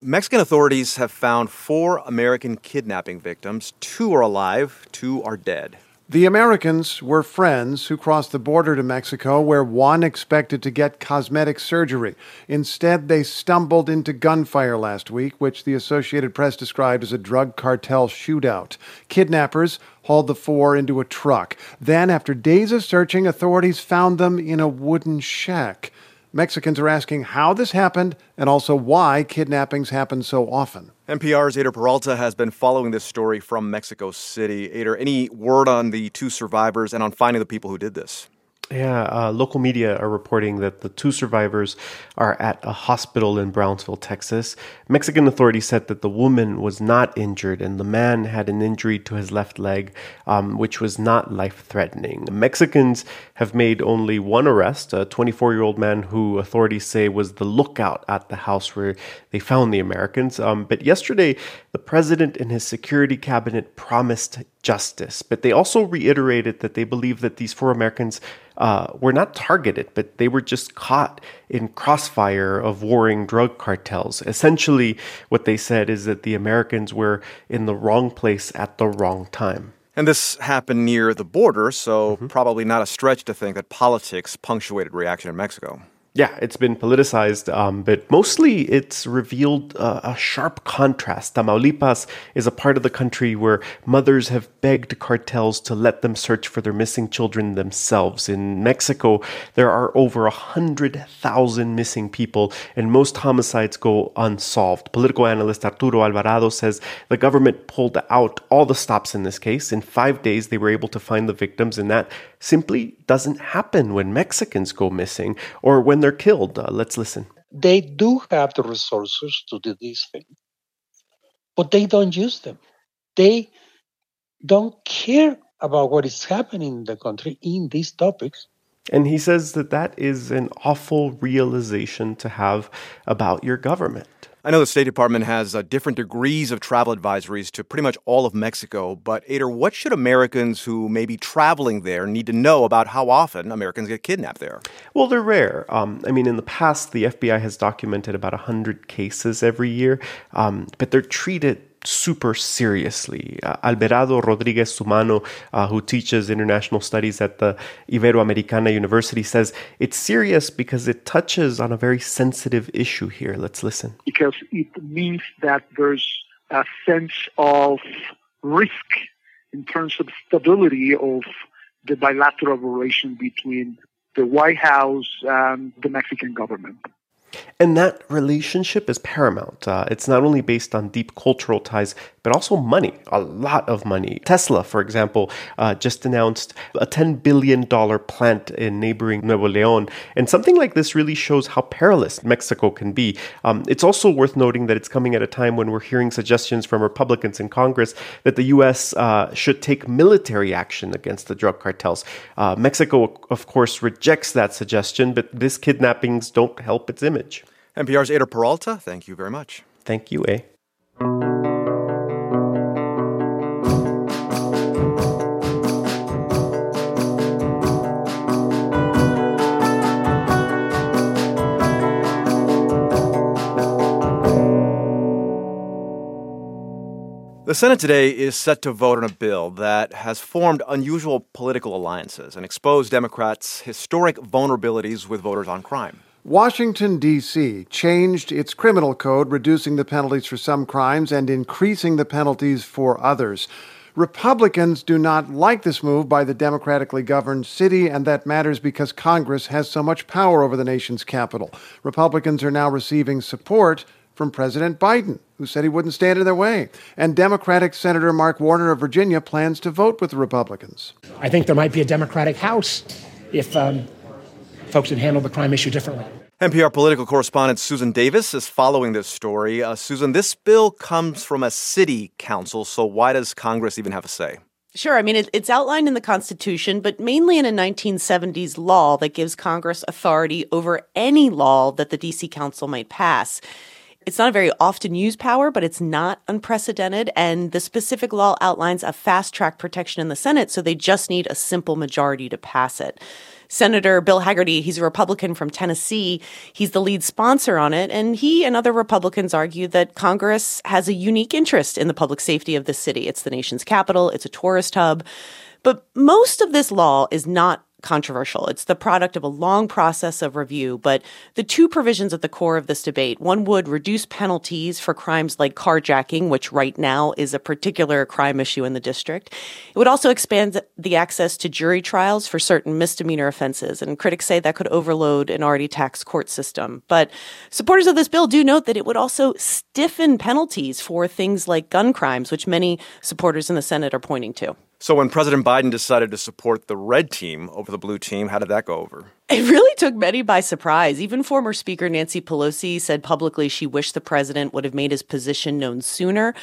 Mexican authorities have found 4 American kidnapping victims. 2 are alive, 2 are dead. The Americans were friends who crossed the border to Mexico, where one expected to get cosmetic surgery. Instead, they stumbled into gunfire last week, which the Associated Press described as a drug cartel shootout. Kidnappers hauled the 4 into a truck. Then, after days of searching, authorities found them in a wooden shack. Mexicans are asking how this happened and also why kidnappings happen so often. NPR's Eder Peralta has been following this story from Mexico City. Eder, any word on the 2 survivors and on finding the people who did this? Yeah, local media are reporting that the 2 survivors are at a hospital in Brownsville, Texas. Mexican authorities said that the woman was not injured and the man had an injury to his left leg, which was not life-threatening. Mexicans have made only one arrest, a 24-year-old man who authorities say was the lookout at the house where they found the Americans. But yesterday, the president and his security cabinet promised justice, but they also reiterated that they believe that these 4 Americans were not targeted, but they were just caught in crossfire of warring drug cartels. Essentially, what they said is that the Americans were in the wrong place at the wrong time. And this happened near the border, so probably not a stretch to think that politics punctuated reaction in Mexico. Yeah, it's been politicized, but mostly it's revealed a sharp contrast. Tamaulipas is a part of the country where mothers have begged cartels to let them search for their missing children themselves. In Mexico, there are over 100,000 missing people, and most homicides go unsolved. Political analyst Arturo Alvarado says the government pulled out all the stops in this case. In 5 days, they were able to find the victims, and that simply doesn't happen when Mexicans go missing or when they're killed. Let's listen. They do have the resources to do these things, but they don't use them. They don't care about what is happening in the country in these topics. And he says that that is an awful realization to have about your government. I know the State Department has different degrees of travel advisories to pretty much all of Mexico, but Eder, what should Americans who may be traveling there need to know about how often Americans get kidnapped there? Well, they're rare. In the past, the FBI has documented about 100 cases every year, but they're treated super seriously. Alberado Rodriguez Sumano, who teaches international studies at the Iberoamericana University, says it's serious because it touches on a very sensitive issue here. Let's listen. Because it means that there's a sense of risk in terms of stability of the bilateral relation between the White House and the Mexican government. And that relationship is paramount. It's not only based on deep cultural ties, but also money, a lot of money. Tesla, for example, just announced a $10 billion plant in neighboring Nuevo León. And something like this really shows how perilous Mexico can be. It's also worth noting that it's coming at a time when we're hearing suggestions from Republicans in Congress that the U.S. Should take military action against the drug cartels. Mexico, of course, rejects that suggestion, but these kidnappings don't help its image. NPR's Eder Peralta, thank you very much. Thank you, A. The Senate today is set to vote on a bill that has formed unusual political alliances and exposed Democrats' historic vulnerabilities with voters on crime. Washington, D.C. changed its criminal code, reducing the penalties for some crimes and increasing the penalties for others. Republicans do not like this move by the democratically governed city, and that matters because Congress has so much power over the nation's capital. Republicans are now receiving support from President Biden, who said he wouldn't stand in their way. And Democratic Senator Mark Warner of Virginia plans to vote with the Republicans. I think there might be a Democratic House if folks would handle the crime issue differently. NPR political correspondent Susan Davis is following this story. Susan, this bill comes from a city council, so why does Congress even have a say? Sure. It's outlined in the Constitution, but mainly in a 1970s law that gives Congress authority over any law that the D.C. Council might pass. It's not a very often used power, but it's not unprecedented, and the specific law outlines a fast-track protection in the Senate, so they just need a simple majority to pass it. Senator Bill Hagerty, he's a Republican from Tennessee. He's the lead sponsor on it, and he and other Republicans argue that Congress has a unique interest in the public safety of the city. It's the nation's capital. It's a tourist hub. But most of this law is not controversial. It's the product of a long process of review, but the two provisions at the core of this debate, one would reduce penalties for crimes like carjacking, which right now is a particular crime issue in the district. It would also expand the access to jury trials for certain misdemeanor offenses, and critics say that could overload an already taxed court system. But supporters of this bill do note that it would also stiffen penalties for things like gun crimes, which many supporters in the Senate are pointing to. So when President Biden decided to support the red team over the blue team, how did that go over? It really took many by surprise. Even former Speaker Nancy Pelosi said publicly she wished the president would have made his position known sooner.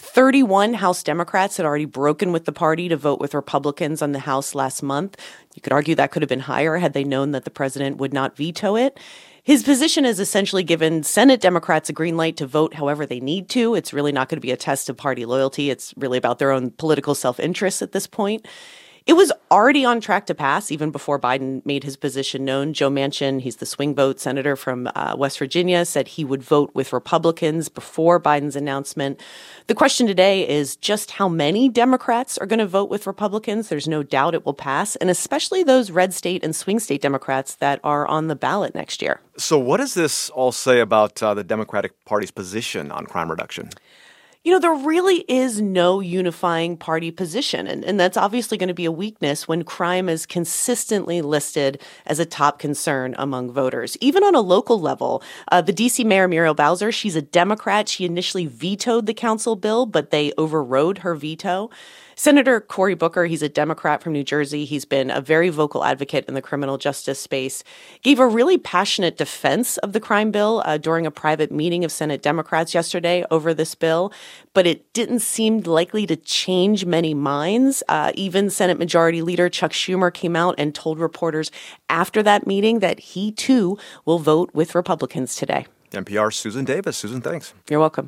31 House Democrats had already broken with the party to vote with Republicans on the House last month. You could argue that could have been higher had they known that the president would not veto it. His position has essentially given Senate Democrats a green light to vote however they need to. It's really not going to be a test of party loyalty. It's really about their own political self-interest at this point. It was already on track to pass even before Biden made his position known. Joe Manchin, he's the swing vote senator from West Virginia, said he would vote with Republicans before Biden's announcement. The question today is just how many Democrats are going to vote with Republicans. There's no doubt it will pass, and especially those red state and swing state Democrats that are on the ballot next year. So what does this all say about the Democratic Party's position on crime reduction? You know, there really is no unifying party position, and that's obviously going to be a weakness when crime is consistently listed as a top concern among voters. Even on a local level, the D.C. Mayor Muriel Bowser, she's a Democrat. She initially vetoed the council bill, but they overrode her veto. Senator Cory Booker, he's a Democrat from New Jersey. He's been a very vocal advocate in the criminal justice space, gave a really passionate defense of the crime bill during a private meeting of Senate Democrats yesterday over this bill, but it didn't seem likely to change many minds. Even Senate Majority Leader Chuck Schumer came out and told reporters after that meeting that he, too, will vote with Republicans today. NPR's Susan Davis. Susan, thanks. You're welcome.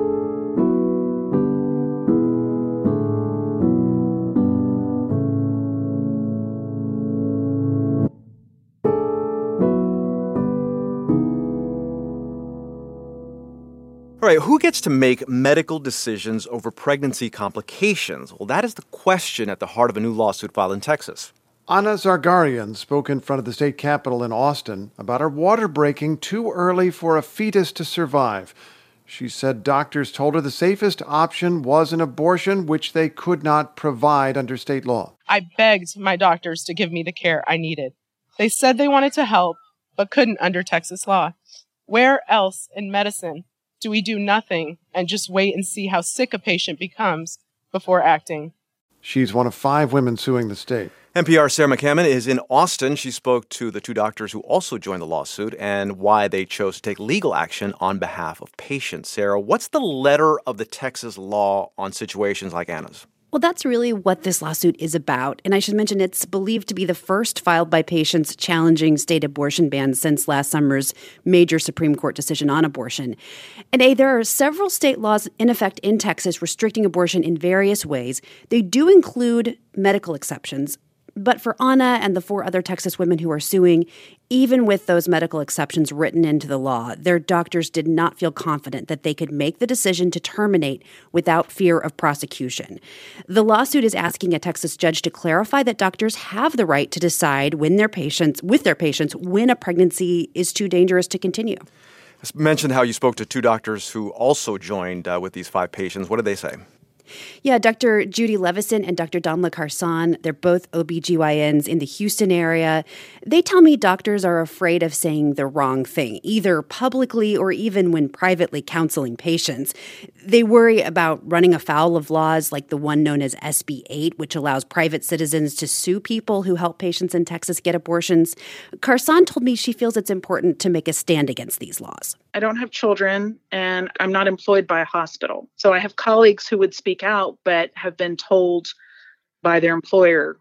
All right, who gets to make medical decisions over pregnancy complications? Well, that is the question at the heart of a new lawsuit filed in Texas. Ana Zargarian spoke in front of the state capitol in Austin about her water breaking too early for a fetus to survive. She said doctors told her the safest option was an abortion, which they could not provide under state law. I begged my doctors to give me the care I needed. They said they wanted to help, but couldn't under Texas law. Where else in medicine do we do nothing and just wait and see how sick a patient becomes before acting? She's one of 5 women suing the state. NPR's Sarah McCammon is in Austin. She spoke to the 2 doctors who also joined the lawsuit and why they chose to take legal action on behalf of patients. Sarah, what's the letter of the Texas law on situations like Anna's? Well, that's really what this lawsuit is about. And I should mention it's believed to be the first filed by patients challenging state abortion bans since last summer's major Supreme Court decision on abortion. And there are several state laws in effect in Texas restricting abortion in various ways. They do include medical exceptions. But for Ana and the 4 other Texas women who are suing, even with those medical exceptions written into the law, their doctors did not feel confident that they could make the decision to terminate without fear of prosecution. The lawsuit is asking a Texas judge to clarify that doctors have the right to decide with their patients, when a pregnancy is too dangerous to continue. I mentioned how you spoke to 2 doctors who also joined with these 5 patients. What did they say? Yeah, Dr. Judy Levison and Dr. Damla Carson, they're both OBGYNs in the Houston area. They tell me doctors are afraid of saying the wrong thing, either publicly or even when privately counseling patients. They worry about running afoul of laws like the one known as SB 8, which allows private citizens to sue people who help patients in Texas get abortions. Carson told me she feels it's important to make a stand against these laws. I don't have children, and I'm not employed by a hospital. So I have colleagues who would speak out, but have been told by their employer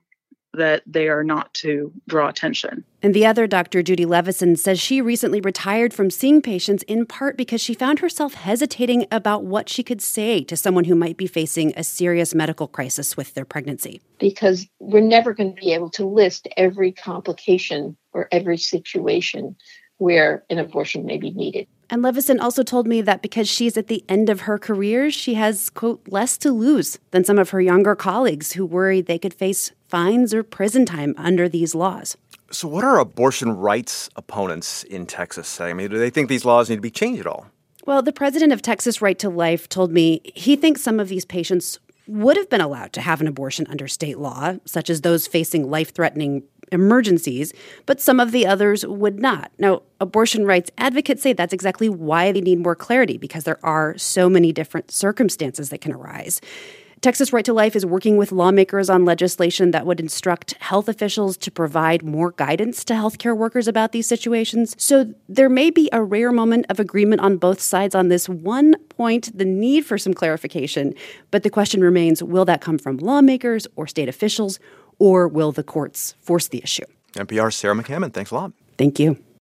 that they are not to draw attention. And the other, Dr. Judy Levison, says she recently retired from seeing patients in part because she found herself hesitating about what she could say to someone who might be facing a serious medical crisis with their pregnancy. Because we're never going to be able to list every complication or every situation where an abortion may be needed. And Levison also told me that because she's at the end of her career, she has, quote, less to lose than some of her younger colleagues who worry they could face fines or prison time under these laws. So what are abortion rights opponents in Texas saying? I mean, do they think these laws need to be changed at all? Well, the president of Texas Right to Life told me he thinks some of these patients would have been allowed to have an abortion under state law, such as those facing life-threatening emergencies, but some of the others would not. Now, abortion rights advocates say that's exactly why they need more clarity, because there are so many different circumstances that can arise. Texas Right to Life is working with lawmakers on legislation that would instruct health officials to provide more guidance to healthcare workers about these situations. So there may be a rare moment of agreement on both sides on this one point, the need for some clarification. But the question remains, will that come from lawmakers or state officials, or will the courts force the issue? NPR's Sarah McCammon, thanks a lot. Thank you.